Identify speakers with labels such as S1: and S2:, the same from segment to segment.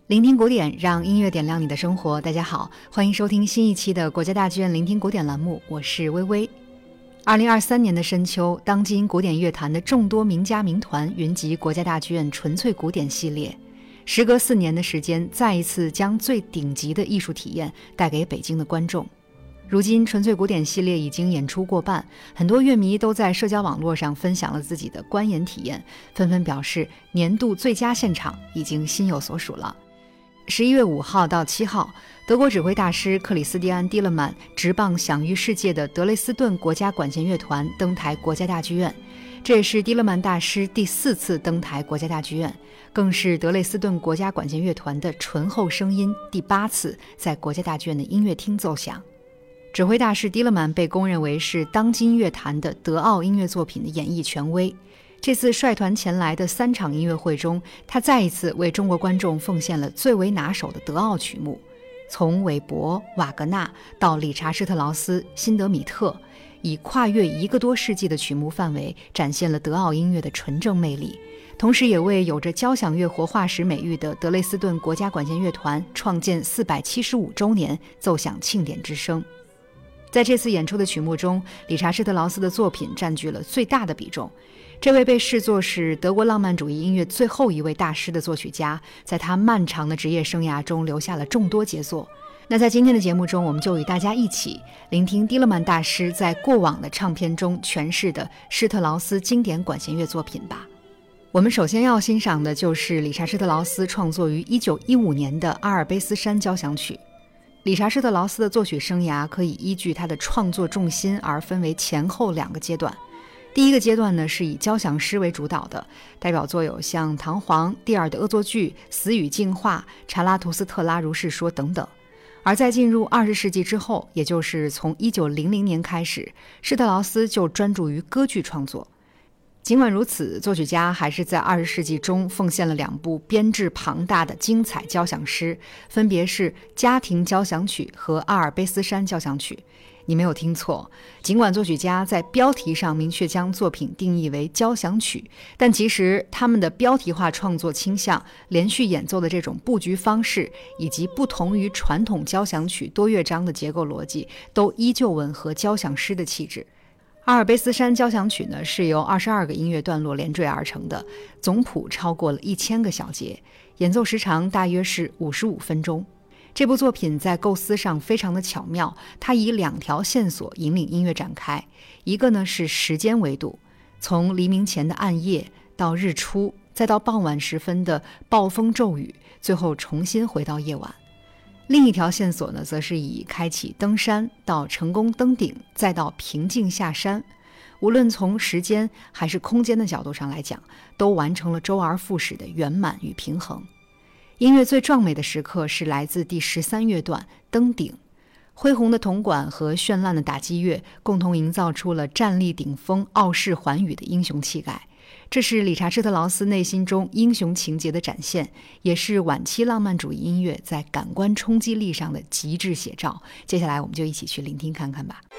S1: 聆听古典，让音乐点亮你的生活。大家好，欢迎收听新一期的国家大剧院聆听古典栏目，我是微微。2023年的深秋，当今古典乐坛的众多名家名团云集国家大剧院纯粹古典系列，时隔4年的时间，再一次将最顶级的艺术体验带给北京的观众。如今纯粹古典系列已经演出过半，很多乐迷都在社交网络上分享了自己的观演体验，纷纷表示年度最佳现场已经心有所属了。11月5号到7号，德国指挥大师克里斯蒂安·蒂勒曼执棒享誉世界的德累斯顿国家管弦乐团登台国家大剧院，这也是蒂勒曼大师第4次登台国家大剧院，更是德累斯顿国家管弦乐团的醇厚声音第8次在国家大剧院的音乐厅奏响。指挥大师蒂勒曼被公认为是当今乐坛的德奥音乐作品的演绎权威。这次率团前来的3场音乐会中，他再一次为中国观众奉献了最为拿手的德奥曲目，从韦伯、瓦格纳到理查施特劳斯、辛德米特，以跨越1个多世纪的曲目范围展现了德奥音乐的纯正魅力，同时也为有着交响乐活化石美誉的德累斯顿国家管弦乐团创建475周年奏响庆典之声。在这次演出的曲目中，理查施特劳斯的作品占据了最大的比重。这位被视作是德国浪漫主义音乐最后一位大师的作曲家，在他漫长的职业生涯中留下了众多杰作。那在今天的节目中，我们就与大家一起聆听蒂勒曼大师在过往的唱片中诠释的施特劳斯经典管弦乐作品吧。我们首先要欣赏的就是理查施特劳斯创作于1915年的阿尔卑斯山交响曲。理查施特劳斯的作曲生涯可以依据他的创作重心而分为前后2个阶段。第一个阶段呢，是以交响诗为主导的，代表作有像《唐璜》、蒂尔的恶作剧、死与净化、查拉图斯特拉如是说等等。而在进入20世纪之后，也就是从1900年开始，施特劳斯就专注于歌剧创作。尽管如此，作曲家还是在20世纪中奉献了2部编制庞大的精彩交响诗，分别是《家庭交响曲》和《阿尔卑斯山交响曲》。你没有听错，尽管作曲家在标题上明确将作品定义为交响曲，但其实他们的标题化创作倾向、连续演奏的这种布局方式，以及不同于传统交响曲多乐章的结构逻辑，都依旧吻合交响诗的气质。阿尔卑斯山交响曲呢，是由22个音乐段落连缀而成的，总谱超过了1000个小节，演奏时长大约是55分钟。这部作品在构思上非常的巧妙，它以2条线索引领音乐展开，一个呢是时间维度，从黎明前的暗夜到日出，再到傍晚时分的暴风骤雨，最后重新回到夜晚。另一条线索呢，则是以开启登山到成功登顶，再到平静下山，无论从时间还是空间的角度上来讲，都完成了周而复始的圆满与平衡。音乐最壮美的时刻是来自第13乐段登顶，恢宏的铜管和绚烂的打击乐共同营造出了站立顶峰、傲视寰宇的英雄气概。这是理查施特劳斯内心中英雄情节的展现，也是晚期浪漫主义音乐在感官冲击力上的极致写照。接下来我们就一起去聆听看看吧。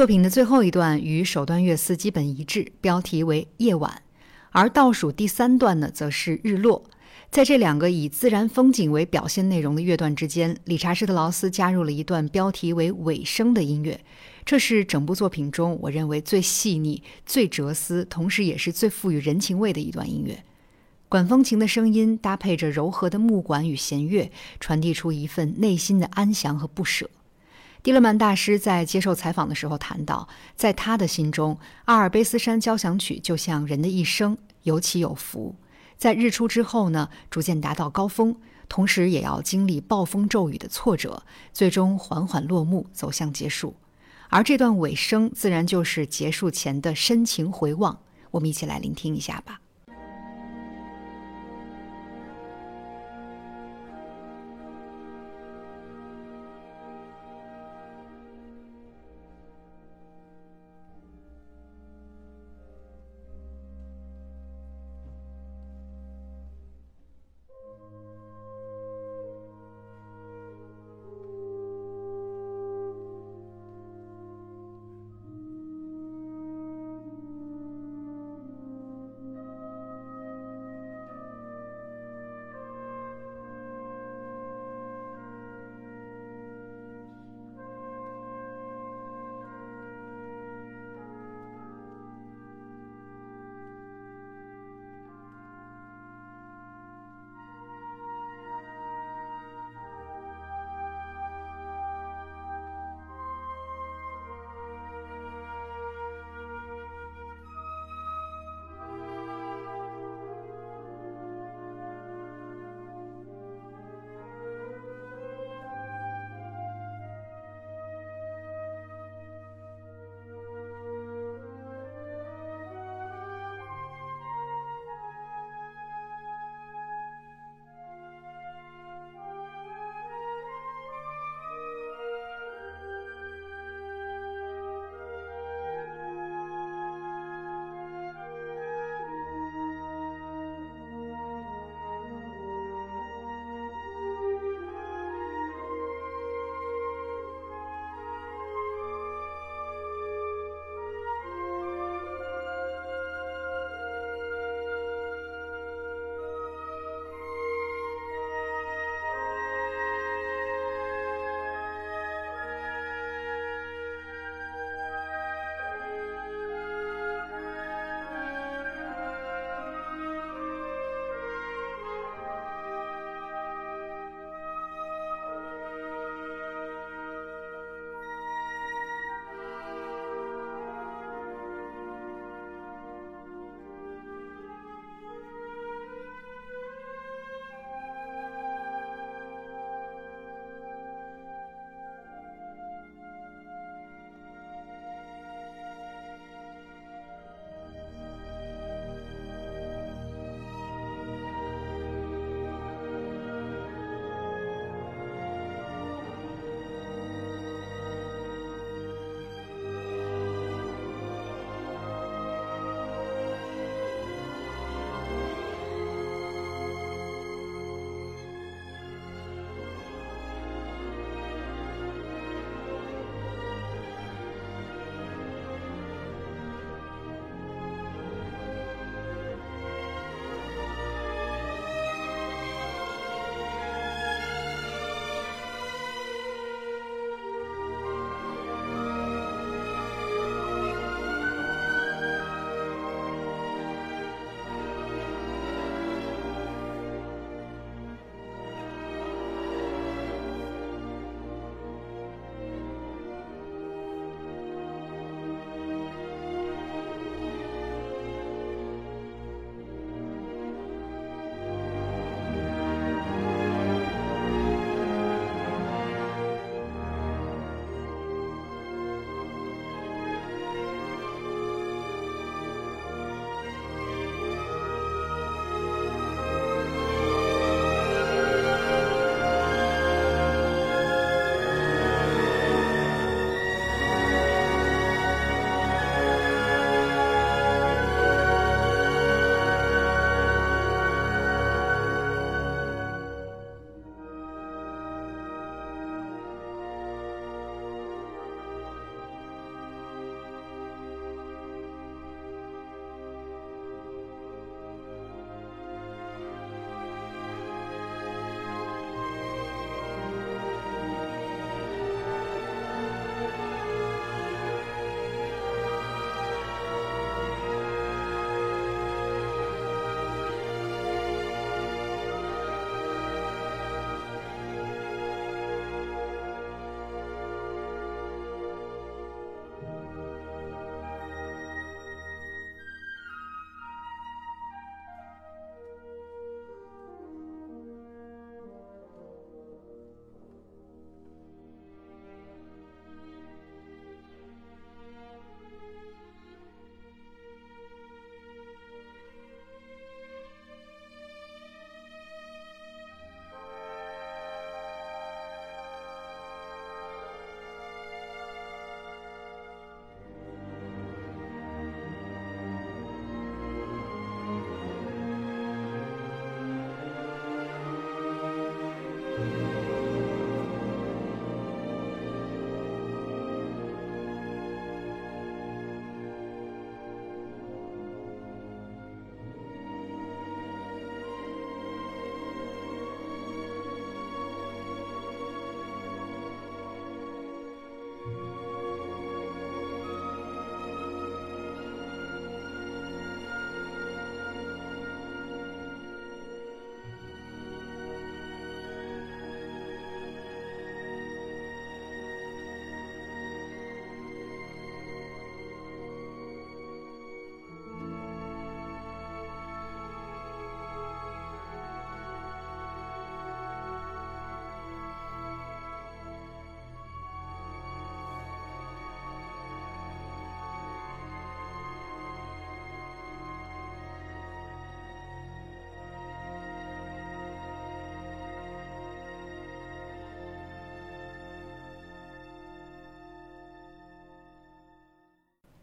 S1: 作品的最后一段与首段乐思基本一致，标题为夜晚，而倒数第3段呢则是日落。在这2个以自然风景为表现内容的乐段之间，理查施特劳斯加入了一段标题为尾声的音乐，这是整部作品中我认为最细腻、最哲思，同时也是最富予人情味的一段音乐。管风琴的声音搭配着柔和的木管与弦乐，传递出一份内心的安详和不舍。蒂勒曼大师在接受采访的时候谈到，在他的心中，阿尔卑斯山交响曲就像人的一生，有起有伏，在日出之后呢，逐渐达到高峰，同时也要经历暴风骤雨的挫折，最终缓缓落幕，走向结束。而这段尾声自然就是结束前的深情回望，我们一起来聆听一下吧。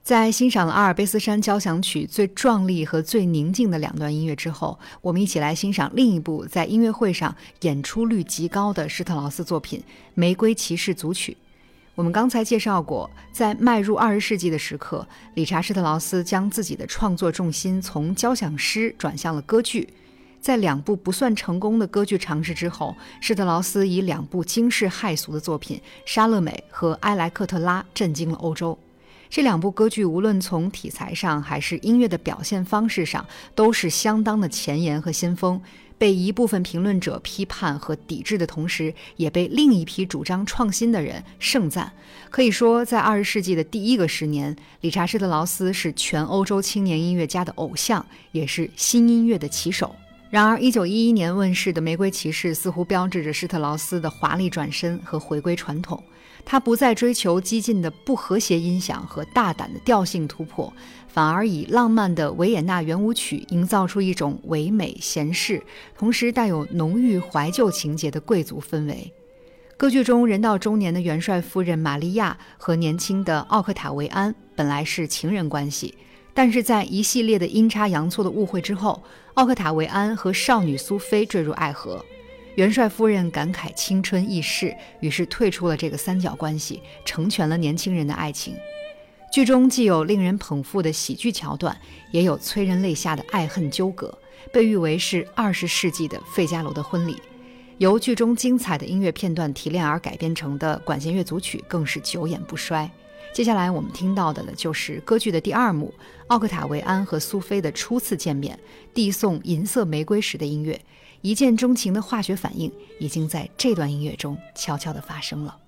S1: 在欣赏了阿尔卑斯山交响曲最壮丽和最宁静的两段音乐之后，我们一起来欣赏另一部在音乐会上演出率极高的施特劳斯作品《玫瑰骑士组曲》。我们刚才介绍过，在迈入20世纪的时刻，理查施特劳斯将自己的创作重心从交响诗转向了歌剧。在2部不算成功的歌剧尝试之后，施特劳斯以2部惊世骇俗的作品《莎乐美》和《埃莱克特拉》震惊了欧洲。这2部歌剧无论从题材上还是音乐的表现方式上都是相当的前沿和先锋，被一部分评论者批判和抵制的同时，也被另一批主张创新的人盛赞。可以说，在20世纪的第1个10年，理查施特劳斯是全欧洲青年音乐家的偶像，也是新音乐的旗手。然而1911年问世的《玫瑰骑士》似乎标志着施特劳斯的华丽转身和回归传统。他不再追求激进的不和谐音响和大胆的调性突破，反而以浪漫的维也纳圆舞曲营造出一种唯美闲适，同时带有浓郁怀旧情节的贵族氛围。歌剧中人到中年的元帅夫人玛利亚和年轻的奥克塔维安本来是情人关系，但是在一系列的阴差阳错的误会之后，奥克塔维安和少女苏菲坠入爱河。元帅夫人感慨青春易逝，于是退出了这个三角关系，成全了年轻人的爱情。剧中既有令人捧腹的喜剧桥段，也有催人泪下的爱恨纠葛，被誉为是20世纪的费加罗的婚礼。由剧中精彩的音乐片段提炼而改编成的管弦乐组曲更是久演不衰。接下来我们听到的就是歌剧的第2幕，奥克塔维安和苏菲的初次见面，递送银色玫瑰时的音乐。一见钟情的化学反应已经在这段音乐中悄悄地发生了。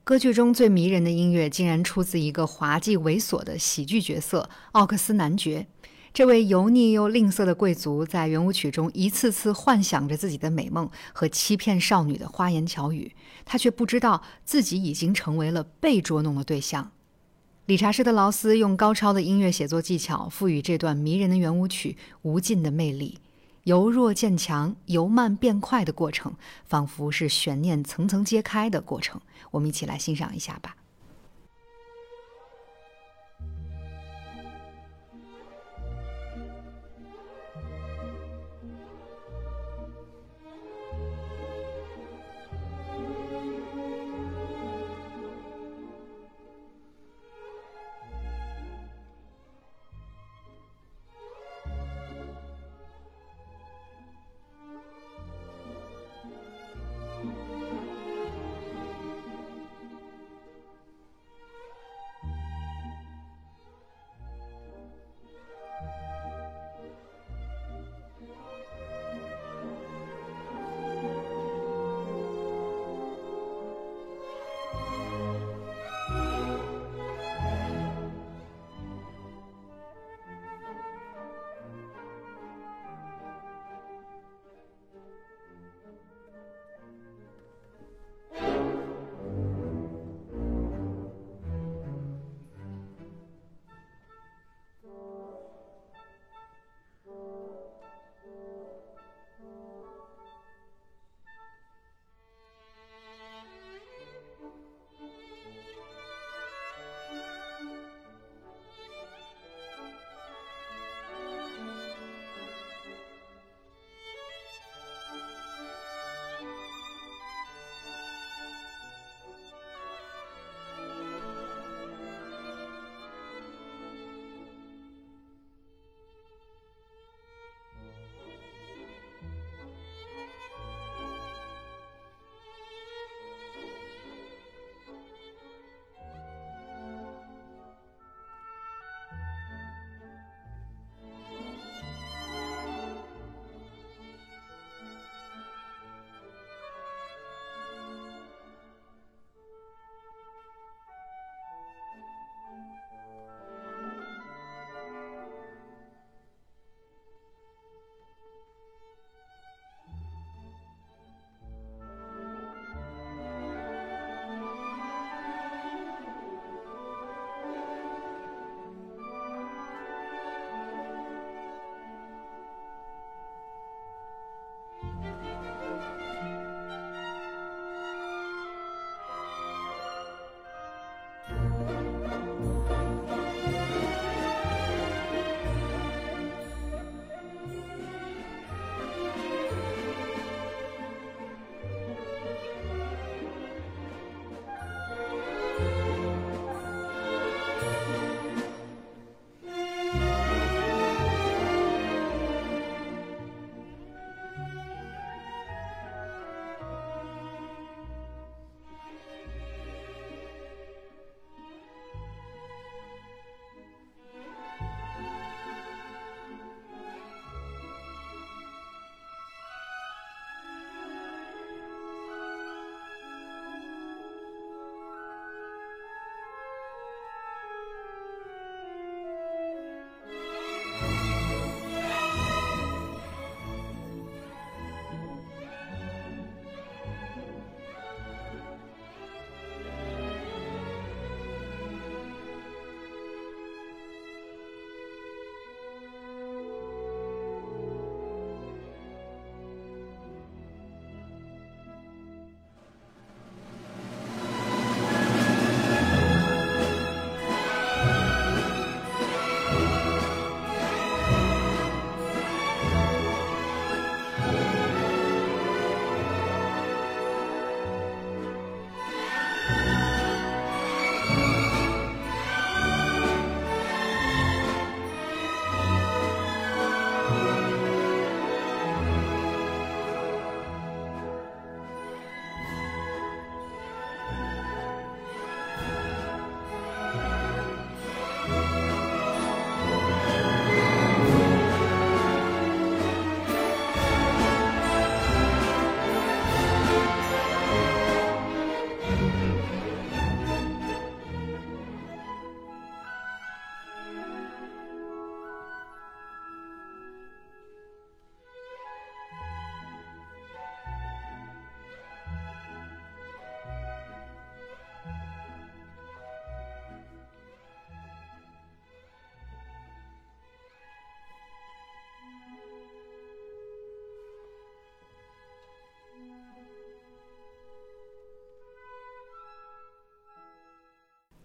S1: 歌剧中最迷人的音乐竟然出自一个滑稽猥琐的喜剧角色奥克斯男爵。这位油腻又吝啬的贵族在圆舞曲中一次次幻想着自己的美梦和欺骗少女的花言巧语，他却不知道自己已经成为了被捉弄的对象。理查施特劳斯用高超的音乐写作技巧赋予这段迷人的圆舞曲无尽的魅力，由弱渐强，由慢变快的过程，仿佛是悬念层层揭开的过程。我们一起来欣赏一下吧。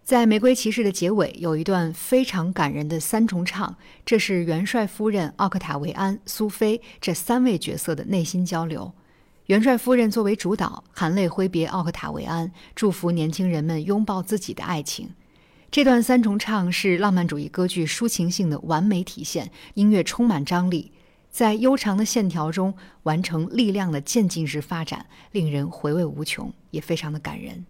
S1: 在《玫瑰骑士》的结尾有一段非常感人的三重唱，这是元帅夫人、奥克塔维安、苏菲这3位角色的内心交流。元帅夫人作为主导，含泪挥别奥克塔维安，祝福年轻人们拥抱自己的爱情。这段三重唱是浪漫主义歌剧抒情性的完美体现，音乐充满张力，在悠长的线条中完成力量的渐进式发展，令人回味无穷，也非常的感人。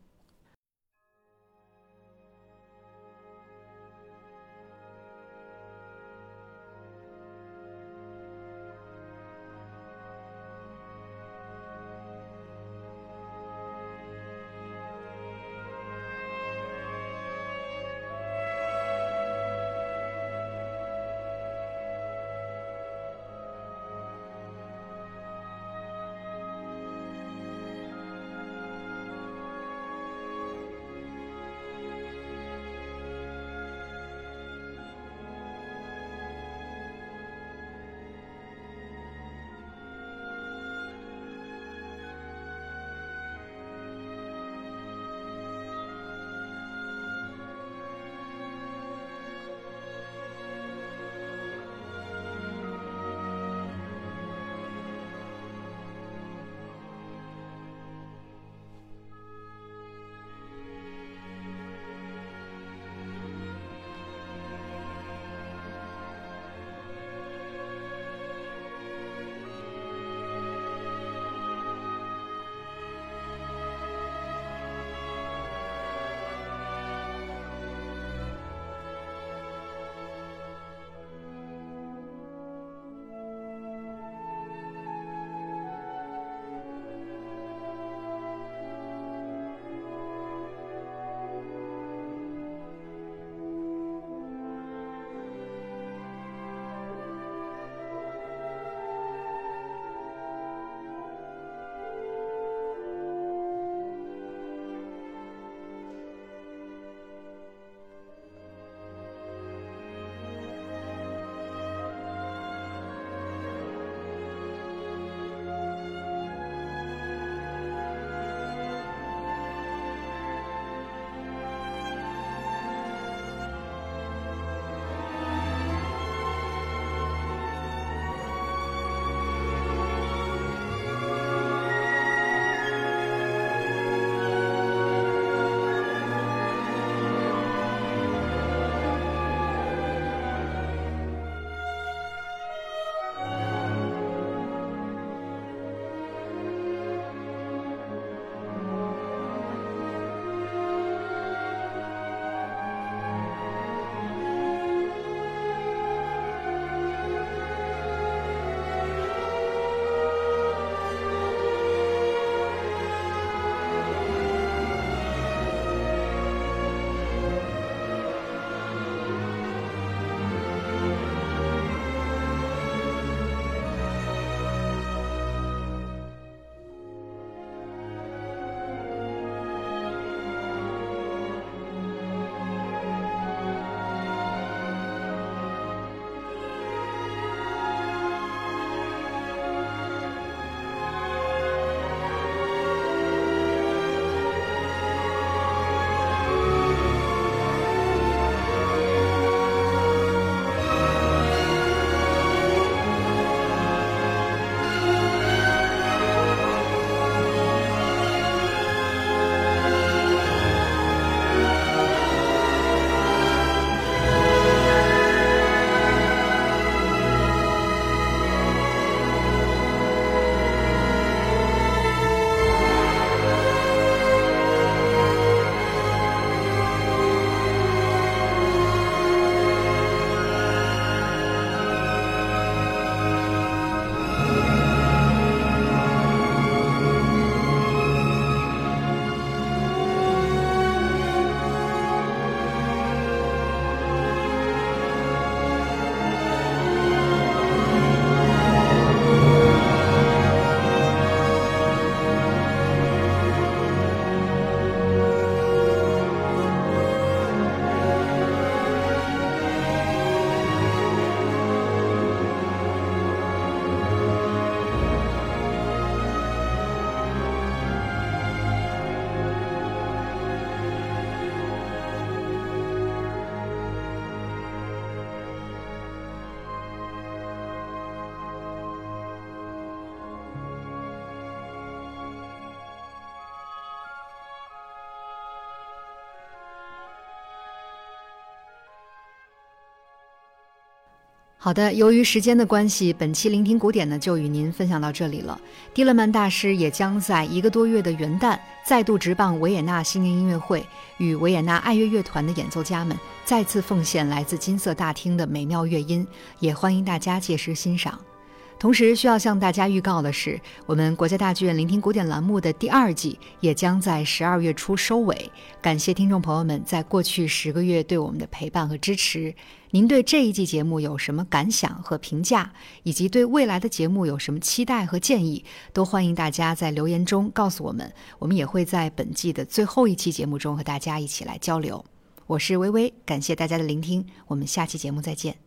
S1: 好的，由于时间的关系，本期聆听古典呢就与您分享到这里了。蒂勒曼大师也将在1个多月的元旦再度执棒维也纳新年音乐会，与维也纳爱乐乐团的演奏家们再次奉献来自金色大厅的美妙乐音，也欢迎大家届时欣赏。同时需要向大家预告的是，我们国家大剧院聆听古典栏目的第2季也将在12月初收尾。感谢听众朋友们在过去10个月对我们的陪伴和支持。您对这一季节目有什么感想和评价，以及对未来的节目有什么期待和建议，都欢迎大家在留言中告诉我们，我们也会在本季的最后一期节目中和大家一起来交流。我是微微，感谢大家的聆听，我们下期节目再见。